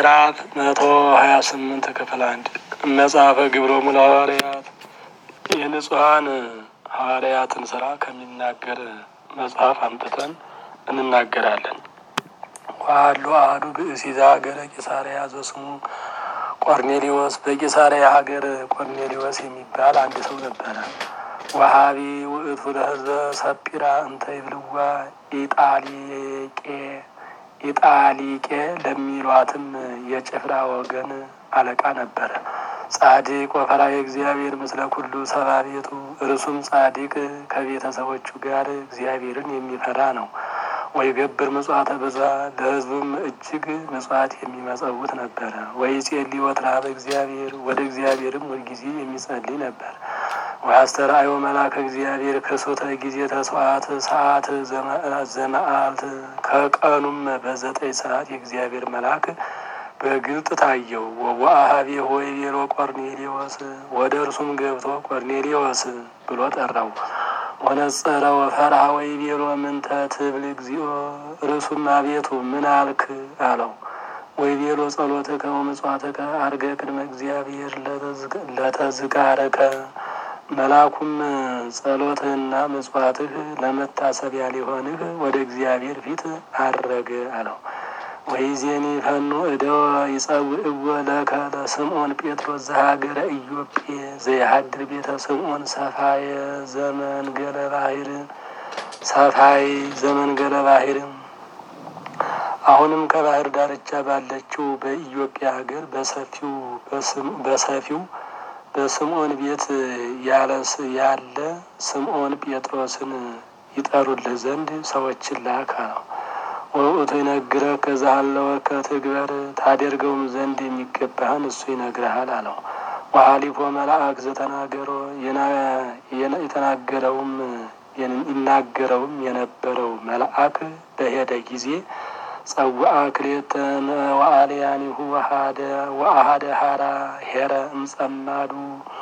ምዕራፍ 128 ክፍል 1 መጽሐፈ ግብሮሙ ለሐዋርያት የንጹሐን ሐዋርያትን ስራ ከሚናገር መጽሐፍ አምጥተን እንናገራለን። ዋሉ አሐዱ ብእሲ ዘሀገረ ቂሳርያ ዘስሙ ቆርኔሌዎስ። በቂሳርያ ሀገር ቆርኔሌዎስ የሚባል አንድ ሰው ነበረ። ወሀቢ ውእቱ ለሕዝበ ሰጲራ እንተ ይብልዋ ኢጣሊቄ ለሚሏትም የጭፍራ ወገን አለቃ ነበረ። ጻድቅ ወፈራዊ እግዚአብሔር ምስለ ኩሉ ሰባ ቤቱ። እርሱም ጻድቅ ከቤተሰቦቹ ጋር እግዚአብሔርን የሚፈራ ነው። ወይ ገብር ምጽዋተ ብዙ ለሕዝቡም እጅግ ምጽዋት የሚመጸውት ነበረ። ወይ ጼሊ ወትራ በእግዚአብሔር ወደ እግዚአብሔርም ሁልጊዜ የሚጸልይ ነበር። ወአስተርአዮ መልአከ እግዚአብሔር ክሱተ ጊዜ ተስዋዕት ሰዓት ዘመዓልት። ከቀኑም በ9 ሰዓት የእግዚአብሔር መልአክ በግልጥ ታየው። ወወአኀቤ ሆይ ቤሎ ቆርኔሌዎስ። ወደ እርሱም ገብቶ ቆርኔሌዎስ ብሎ ጠራው። ወነጸረ ወፈርሃ ወይ ቤሎ ምንተ ትብል እግዚኦ። እርሱም አቤቱ ምን አልክ አለው። ወይ ቤሎ ጸሎትከ ወምጽዋትከ አርገ ቅድመ እግዚአብሔር ለተዝካረከ። መልአኩም ጸሎትህና ምጽዋትህ ለመታሰቢያ ሊሆንህ ወደ እግዚአብሔር ፊት አረገ አለው። ወይዜኒ ፈኑ እደወ ይጸውዕዎ ለከ ለስምዖን ጴጥሮስ ዘሀገረ ኢዮጴ ዘይሀድር ቤተ ስምዖን ሰፋየ ዘመንገለ ባሕር። አሁንም ከባህር ዳርቻ ባለችው በኢዮጴ ሀገር በሰፊው በስምዖን ቤት ያለ ስምዖን ጴጥሮስን ይጠሩልህ ዘንድ ሰዎችን ላክ አለው። ወውእቱ ይነግረከ ዘሀለወከ ትግበር። ታደርገውም ዘንድ የሚገባህን እሱ ይነግርሃል አለው። ወሀሊፎ መልአክ ዘተናገሮ ይናገረውም የነበረው መልአክ በሄደ ጊዜ ጸውዐ ክልኤተ ወአልያኒሁ ወአሐደ ሀራ ሄረ እምጸማዱ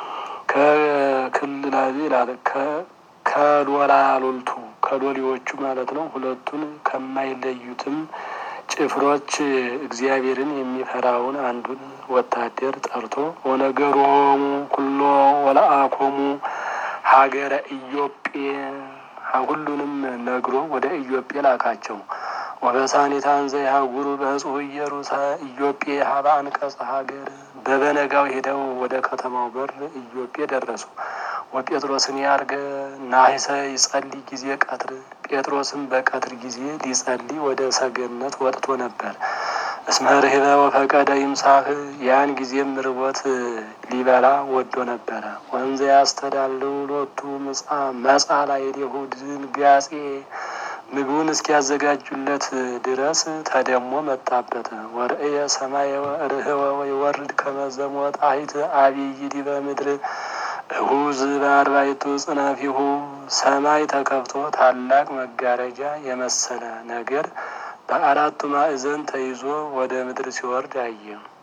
ከሎላሉልቱ ከሎሌዎቹ ማለት ነው። ሁለቱን ከማይለዩትም ጭፍሮች እግዚአብሔርን የሚፈራውን አንዱን ወታደር ጠርቶ ወነገሮሙ ኩሎ ወለአኮሙ ሀገረ ኢዮጴ። ሁሉንም ነግሮ ወደ ኢዮጴ ላካቸው። ወበሳኒታን ዘይሀጉሩ በጽሑ ኢዮጴ ሀበ አንቀጸ ሀገር። በበነጋው ሄደው ወደ ከተማው በር ኢዮጴ ደረሱ። ወጴጥሮስን ያርገ ናሂሰ ይጸልይ ጊዜ ቀትር። ጴጥሮስም በቀትር ጊዜ ሊጸልይ ወደ ሰገነት ወጥቶ ነበር። እስመ ርህበ ወፈቀደ ይምሳህ። ያን ጊዜም ርቦት ሊበላ ወዶ ነበረ። ወንዘ ያስተዳልው ሎቱ መጻ ላዕሌሁ ድንጋጼ። ምግቡን እስኪያዘጋጁለት ድረስ ተደሞ መጣበት። ወርእየ ሰማየ ርህወ ወይወርድ ከመ ዘሞጣሂት አቢይ ዲበ ምድር እሁዝ በአርባዕቱ ጽናፊሁ። ሰማይ ተከፍቶ ታላቅ መጋረጃ የመሰለ ነገር በአራቱ ማዕዘን ተይዞ ወደ ምድር ሲወርድ አየ።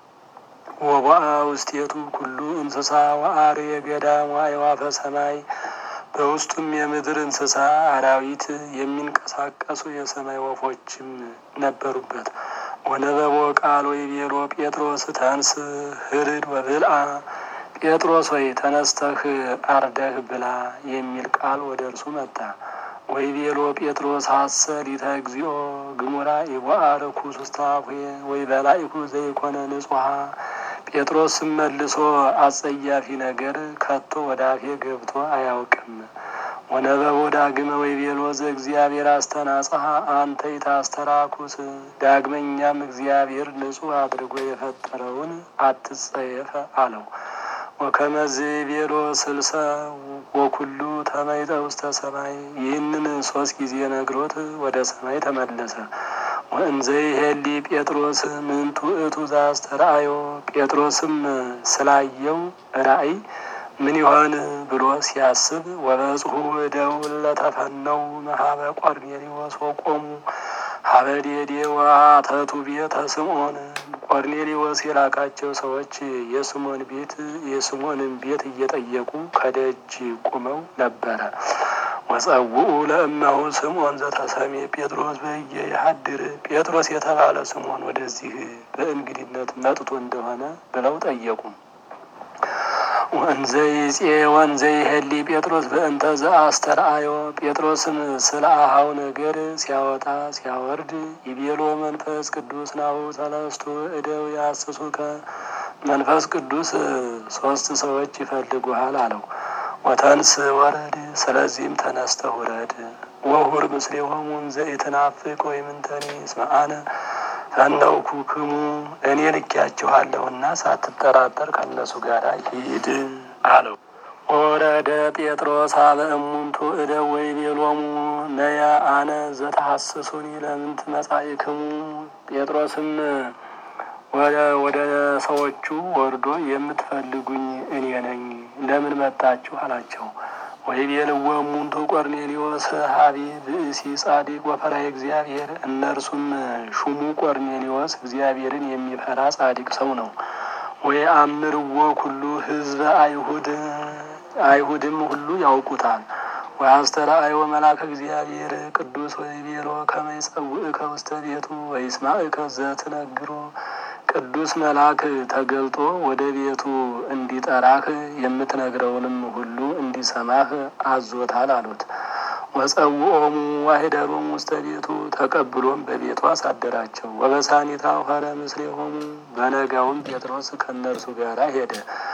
ወቦአ ውስቴቱ ኩሉ እንስሳ ወአርየ ገዳም ወአዕዋፈ ሰማይ። በውስጡም የምድር እንስሳ አራዊት፣ የሚንቀሳቀሱ የሰማይ ወፎችም ነበሩበት። ወነበቦ ቃል ወይቤሎ ጴጥሮስ ተንስ ህርድ ወብልዓ። ጴጥሮስ ወይ ተነስተህ አርደህ ብላ የሚል ቃል ወደ እርሱ መጣ። ወይቤሎ ጴጥሮስ ሀሰ ሊተ እግዚኦ ግሙራ ኢወአርኩ ውስተ አፉየ ወይበላዕኩ ዘይኮነ ንጹሐ። ጴጥሮስም መልሶ አጸያፊ ነገር ከቶ ወደ አፌ ገብቶ አያውቅም። ወነበቦ ዳግመ ወይቤሎ ዘእግዚአብሔር አስተናጽሐ አንተ ኢታስተራኩስ። ዳግመኛም እግዚአብሔር ንጹሕ አድርጎ የፈጠረውን አትጸየፈ አለው። ወከመዝ ቤሎ ስልሰ ወኩሉ ተመይጠ ውስተ ሰማይ። ይህንን 3 ጊዜ ነግሮት ወደ ሰማይ ተመለሰ። ወእንዘ ይሄሊ ጴጥሮስ ምንቱ ውእቱ ዘአስተርአዮ። ጴጥሮስም ስላየው ራእይ ምን ይሆን ብሎ ሲያስብ ወበጽሑ እደው ለተፈነው መሀበ ቆርኔሌዎስ ወቆሙ ሀበ ዴዴ ወአተቱ ቤተ ስምዖን። ቆርኔሌዎስ የላካቸው ሰዎች የስምዖንን ቤት እየጠየቁ ከደጅ ቁመው ነበረ። ወጸውኡ ለእመሁ ስምዖን ዘተሰሜ ጴጥሮስ በየ ይሐድር ጴጥሮስ የተባለ ስምዖን ወደዚህ በእንግድነት መጥቶ እንደሆነ ብለው ጠየቁ። ወንዘ ይሄሊ ጴጥሮስ በእንተ ዘአስተርአዮ ጴጥሮስም ስለ አኀው ነገር ሲያወጣ ሲያወርድ ይቤሎ መንፈስ ቅዱስ ናሁ ሰለስቱ እደው ያስሱከ መንፈስ ቅዱስ 3 ሰዎች ይፈልጉሃል አለው። ወተንስ ወረድ ስለዚህም ተነስተህ ውረድ። ወሁር ምስሌሆሙ እንዘ ኢትናፍቅ ወይምንተኒ እስመ አነ ፈነውኩክሙ እኔ ልኬያችኋለሁና ሳትጠራጠር ከእነሱ ጋር ሂድ አለው። ወረደ ጴጥሮስ ኀበ እሙንቱ እደው ወይቤሎሙ ነየ አነ ዘተሐስሱኒ ለምንት መጻእክሙ ጴጥሮስም ወደ ሰዎቹ ወርዶ የምትፈልጉኝ እኔ ነኝ፣ ለምን መጣችሁ አላቸው። ወይቤልዎ እሙንቱ ቆርኔሌዎስ ኀቤ ብእሲ ጻድቅ ወፈራሄ እግዚአብሔር እነርሱም ሹሙ ቆርኔሌዎስ እግዚአብሔርን የሚፈራ ጻድቅ ሰው ነው። ወየአምርዎ ኩሉ ሕዝበ አይሁድም ሁሉ ያውቁታል። ወአስተርአዮ መልአከ እግዚአብሔር ቅዱስ ወይቤሎ ከመ ይጸውዕከ ውስተ ቤቱ ወይስማዕከ ዘትነግሮ ቅዱስ መልአክ ተገልጦ ወደ ቤቱ እንዲጠራህ የምትነግረውንም ሁሉ እንዲሰማህ አዞታል አሉት። ወጸውዖሙ ዋኅደሮሙ ውስተ ቤቱ ተቀብሎም በቤቱ አሳደራቸው። ወበሳኒታው ኀረ ምስሌሆሙ በነጋውም ጴጥሮስ ከእነርሱ ጋር ሄደ።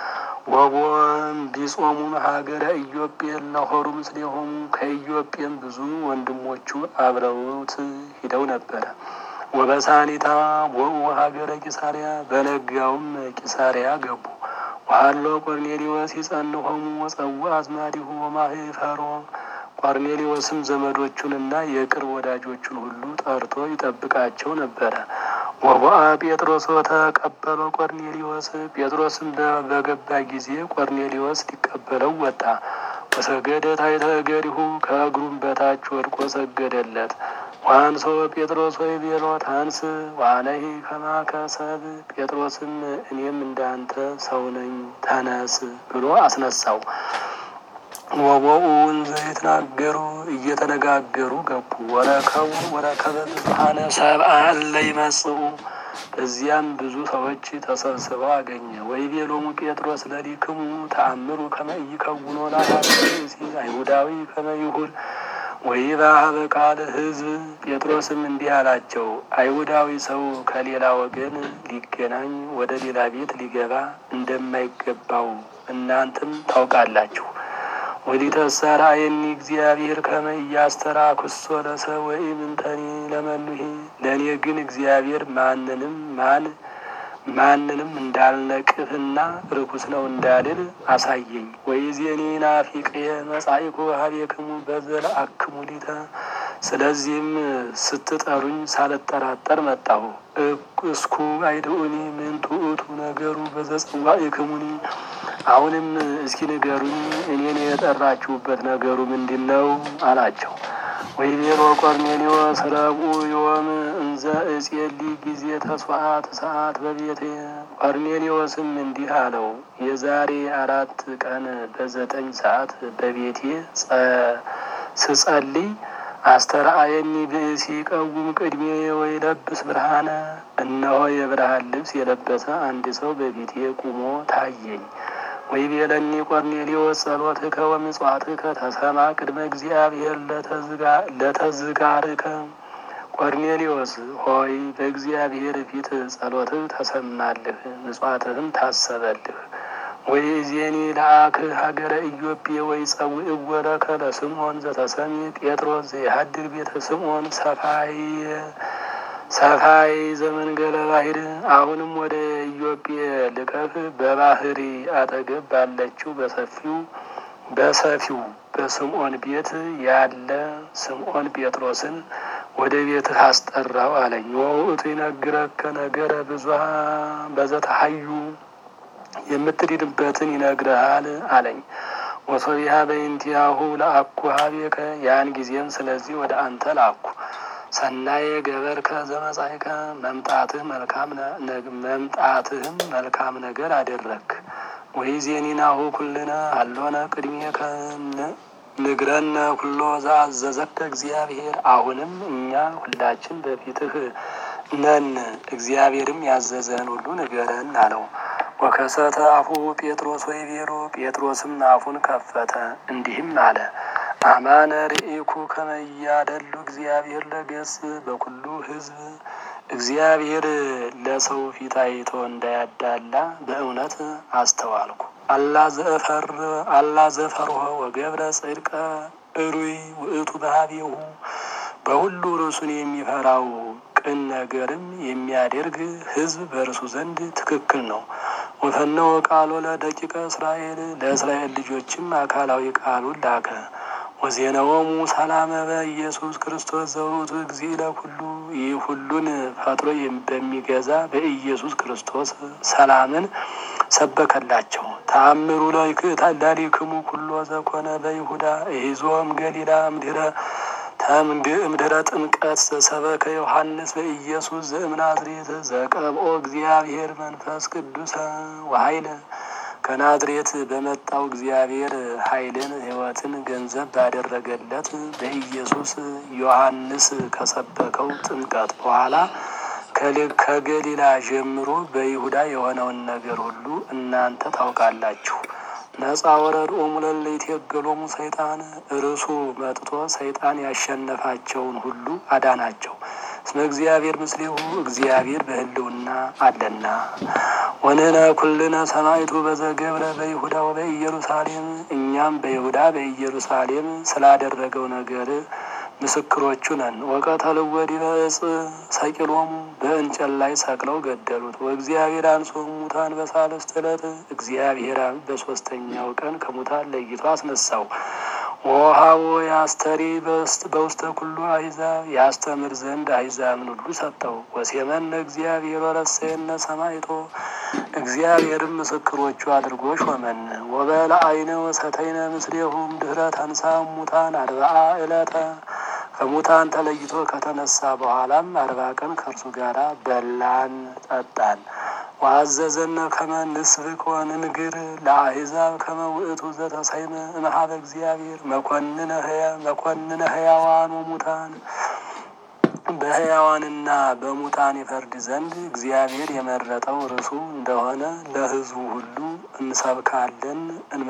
ወቦም ቢጾሙ ሀገረ ኢዮጴ ለሆሩ ምስሌሆሙ ከኢዮጴም ብዙ ወንድሞቹ አብረውት ሂደው ነበረ። ወበሳኒታ ቦኡ ሀገረ ቂሳርያ በነጋውም ቂሳርያ ገቡ። ወሀሎ ቆርኔሌዎስ ይጸንሆሙ ወጸውዐ አዝማዲሁ ወማኅፈሮ ቆርኔሌዎስም ዘመዶቹንና የቅርብ ወዳጆቹን ሁሉ ጠርቶ ይጠብቃቸው ነበረ። ወቦአ ጴጥሮስ ተቀበለው ቆርኔሌዎስ ጴጥሮስም በገባ ጊዜ ቆርኔሌዎስ ሊቀበለው ወጣ። ወሰገደ ታሕተ እገሪሁ ከእግሩም በታች ወድቆ ሰገደለት። ወአንሶ ጴጥሮስ ወይቤሎ ተንስ ወአነሂ ከማከ ሰብእ ጴጥሮስም እኔም እንዳንተ ሰው ነኝ ተነስ ብሎ አስነሳው። ወቦኡ እንዘ ይትናገሩ እየተነጋገሩ ገቡ። ወረከበ ብዙኃነ ሰብአ እለ ይመጽኡ በዚያም ብዙ ሰዎች ተሰብስበው አገኘ። ወይቤሎሙ ጴጥሮስ ለሊክሙ ተአምሩ ከመ ኢይከውኖ ለአሐዱ ብእሲ አይሁዳዊ ከመ ይሁን ወይባህ በቃል ሕዝብ ጴጥሮስም እንዲህ አላቸው፣ አይሁዳዊ ሰው ከሌላ ወገን ሊገናኝ ወደ ሌላ ቤት ሊገባ እንደማይገባው እናንተም ታውቃላችሁ። ወሊተሰራየኒ እግዚአብሔር ከመ ኢያስተራክሶ ለሰብእ ወኢምንተኒ ለመኑሄ ለእኔ ግን እግዚአብሔር ማንንም እንዳልነቅፍና ርኩስ ነው እንዳልል አሳየኝ። ወይዜኒ ናፊቅየ መጻኢኩ ኀቤክሙ በዘለአክሙ ሊተ ስለዚህም ስትጠሩኝ ሳልጠራጠር መጣሁ። እስኩ አይድኡኒ ምንቱ ውእቱ ነገሩ በዘጸዋዕክሙኒ አሁንም እስኪ ንገሩኝ እኔን የጠራችሁበት ነገሩ ምንድን ነው አላቸው። ወይቤሎ ቆርኔሌዎስ ረቡዕ ዮም እንዘ እጼሊ ጊዜ ተስዋዕት ሰዓት በቤቴ ቆርኔሌዎስም እንዲህ አለው፣ የዛሬ 4 ቀን በ9 ሰዓት በቤቴ ስጸልይ አስተርአየኒ ብእሲ ቀውም ቅድሜየ ወይለብስ ብርሃነ እነሆ የብርሃን ልብስ የለበሰ አንድ ሰው በፊቴ ቁሞ ታየኝ። ወይቤለኒ ቆርኔሌዎስ ጸሎትከ ወምጽዋትከ ተሰማ ቅድመ እግዚአብሔር ለተዝጋርከ ቆርኔሌዎስ ሆይ በእግዚአብሔር ፊት ጸሎትህ ተሰማልህ፣ ምጽዋትህም ታሰበልህ። ወይእዜኒ ለአክህ ሀገረ ኢዮጴ ወይጸውዕዎ ለከ ለስምዖን ዘተሰሜ ጴጥሮስ ዘይሐድር ቤተ ስምዖን ሰፋይ ዘመንገለ ባሕር አሁንም ወደ ኢዮጴ ልከህ በባህሪ አጠገብ ባለችው በሰፊው በስምዖን ቤት ያለ ስምዖን ጴጥሮስን ወደ ቤትህ አስጠራው አለኝ። ወውእቱ ይነግረከ ነገረ ብዙኃ በዘተሐዩ የምትድንበትን ይነግርሃል አለኝ። ወሶቢሃ በእንቲአሁ ለአኩ ኀቤከ ያን ጊዜም ስለዚህ ወደ አንተ ላኩ። ሰናየ ገበርከ ዘመጻእከ መምጣትህም መልካም ነገር አደረግክ። ወይዜኒ ናሁ ኩልነ ሀሎነ ንግረነ ኩሎ ዘአዘዘከ እግዚአብሔር። አሁንም እኛ ሁላችን በፊትህ ነን፣ እግዚአብሔርም ያዘዘን ሁሉ ንገረን አለው። ወከሰተ አፉ ጴጥሮስ ወይቤሎ፣ ጴጥሮስም አፉን ከፈተ እንዲህም አለ። አማነ ርኢኩ ከመ ያደሉ እግዚአብሔር ለገጽ በኩሉ ሕዝብ። እግዚአብሔር ለሰው ፊት አይቶ እንዳያዳላ በእውነት አስተዋልኩ። አላ ዘፈርሆ ወገብረ ጽድቀ እሩይ ውእቱ ባህቤሁ። በሁሉ ርሱን የሚፈራው ቅን ነገርም የሚያደርግ ሕዝብ በእርሱ ዘንድ ትክክል ነው። ወፈነወ ቃሎ ለደቂቀ እስራኤል፣ ለእስራኤል ልጆችም አካላዊ ቃሉን ላከ። ወዜናዎሙ ሰላመ በኢየሱስ ክርስቶስ ዘውእቱ እግዚእ ለኩሉ። ይህ ሁሉን ፈጥሮ በሚገዛ በኢየሱስ ክርስቶስ ሰላምን ሰበከላቸው። ተአምሩ ላሊክሙ ኩሎ ዘኮነ በይሁዳ እይዞም ገሊላ እምድረ ጥምቀት ዘሰበከ ዮሐንስ በኢየሱስ ዘእምናዝሬት ዘቀብኦ እግዚአብሔር መንፈስ ቅዱስ ወኃይለ። ከናዝሬት በመጣው እግዚአብሔር ኃይልን ሕይወትን ገንዘብ ባደረገለት በኢየሱስ ዮሐንስ ከሰበከው ጥምቀት በኋላ ከገሊላ ጀምሮ በይሁዳ የሆነውን ነገር ሁሉ እናንተ ታውቃላችሁ። ነጻ ወረድኦሙ ለእለ ይትየገሎሙ ሰይጣን። እርሱ መጥቶ ሰይጣን ያሸነፋቸውን ሁሉ አዳናቸው። እስመ እግዚአብሔር ምስሌሁ፣ እግዚአብሔር በህልውና አለና። ወንሕነ ኩልነ ሰማዕቱ በዘገብረ በይሁዳ ወበኢየሩሳሌም። እኛም በይሁዳ በኢየሩሳሌም ስላደረገው ነገር ምስክሮቹ ነን። ወቀተልዎ ዲበ ዕፅ ሰቂሎሙ፣ በእንጨት ላይ ሰቅለው ገደሉት። ወእግዚአብሔር አንሥኦ እሙታን በሳልስት ዕለት፣ እግዚአብሔር በሶስተኛው ቀን ከሙታን ለይቶ አስነሳው። ወወሀቦ ያስተሪ በውስተ ኩሉ አሕዛብ፣ ያስተምር ዘንድ አሕዛብን ሁሉ ሰጠው። ወሴመነ እግዚአብሔር ወረሰየነ ሰማዕቶ፣ እግዚአብሔርም ምስክሮቹ አድርጎ ሾመን። ወበልዐይነ ወሰተይነ ምስሌሁም ድኅረ ተንሥአ እሙታን 40 ዕለተ። ከሙታን ተለይቶ ከተነሳ በኋላም 40 ቀን ከእርሱ ጋር በላን ጠጣን። ወአዘዘነ ከመ ንስብክ ወንንግር ለአሕዛብ ከመ ውእቱ ዘተሰይመ እምኀበ እግዚአብሔር መኮንነ ሕያዋን ወሙታን። በሕያዋንና በሙታን ይፈርድ ዘንድ እግዚአብሔር የመረጠው እርሱ እንደሆነ ለሕዝቡ ሁሉ እንሰብካለን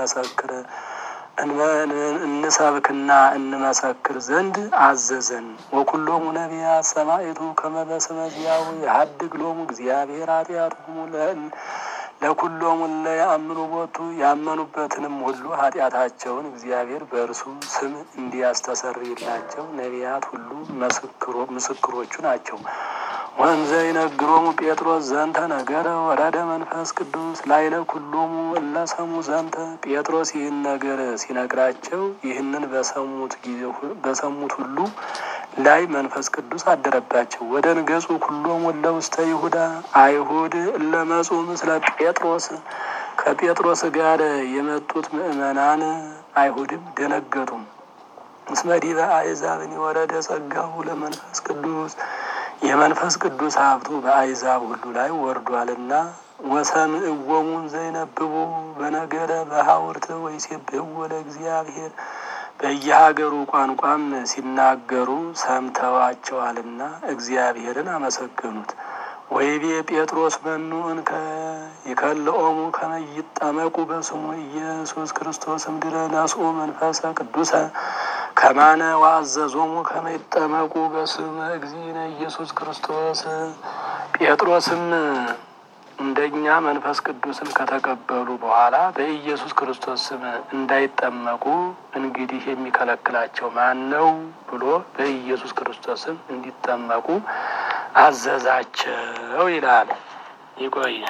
እንሰብክና እንመሰክር ዘንድ አዘዘን። ወኩሎሙ ነቢያት ሰማዕቱ ከመ በስመ ዚአሁ የሀድግ ሎሙ እግዚአብሔር ኃጢአቶሙ ለኩሎሙ እለ ያአምኑ ቦቱ። ያመኑበትንም ሁሉ ኃጢአታቸውን እግዚአብሔር በእርሱ ስም እንዲያስተሰርይላቸው ነቢያት ሁሉ ምስክሮቹ ናቸው። ወእንዘ ይነግሮሙ ጴጥሮስ ዘንተ ነገረ ወረደ መንፈስ ቅዱስ ላዕለ ኩሎሙ እለ ሰሙ ዘንተ። ጴጥሮስ ይህን ነገር ሲነግራቸው ይህንን በሰሙት ሁሉ ላይ መንፈስ ቅዱስ አደረባቸው። ወደ ንገጹ ኩሎሙ እለ ውስተ ይሁዳ፣ አይሁድ እለ መጹ ምስለ ጴጥሮስ፣ ከጴጥሮስ ጋር የመጡት ምእመናን አይሁድም ደነገጡ። እስመ ዲበ አሕዛብኒ ወረደ ጸጋሁ ለመንፈስ ቅዱስ፣ የመንፈስ ቅዱስ ሀብቱ በአሕዛብ ሁሉ ላይ ወርዷልና። ወሰምዕዎሙ ዘይነብቡ በነገረ በሐውርት ወይሴብሕዎ ለእግዚአብሔር፣ በየሀገሩ ቋንቋም ሲናገሩ ሰምተዋቸዋልና እግዚአብሔርን አመሰገኑት። ወይቤ ጴጥሮስ መኑ እንከ ይከልኦሙ ከመ ይጠመቁ በስሙ ኢየሱስ ክርስቶስ እምድረ ነስኡ መንፈሰ ቅዱሰ ከማነ ወአዘዞሙ ከመ ይጠመቁ በስመ እግዚእነ ኢየሱስ ክርስቶስ። ጴጥሮስም እንደኛ መንፈስ ቅዱስን ከተቀበሉ በኋላ በኢየሱስ ክርስቶስ ስም እንዳይጠመቁ እንግዲህ የሚከለክላቸው ማን ነው ብሎ በኢየሱስ ክርስቶስ ስም እንዲጠመቁ አዘዛቸው ይላል። ይቆይ።